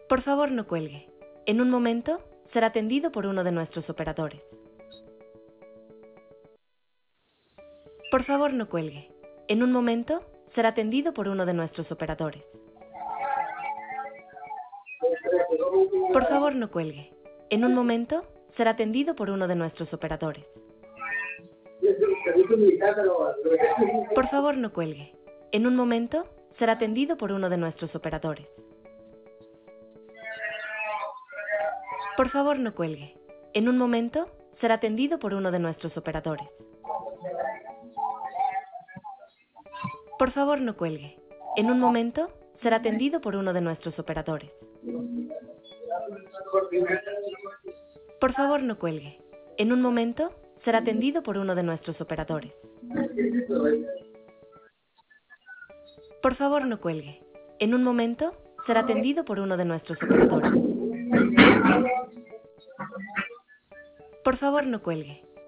Por favor, no cuelgue. En un momento, será atendido por uno de nuestros operadores. Por favor, no cuelgue. En un momento, será atendido por uno de nuestros operadores. Por favor, no cuelgue. En un momento, será atendido por uno de nuestros operadores. Por favor, no cuelgue. En un momento, será atendido por uno de nuestros operadores. Por favor, no cuelgue. En un momento, será atendido por uno de nuestros operadores. Por favor, no cuelgue. En un momento, será atendido por uno de nuestros operadores. Por favor, no cuelgue. En un momento, será atendido por uno de nuestros operadores. Por favor, no cuelgue. En un momento, será atendido por uno de nuestros operadores. Por favor, no cuelgue.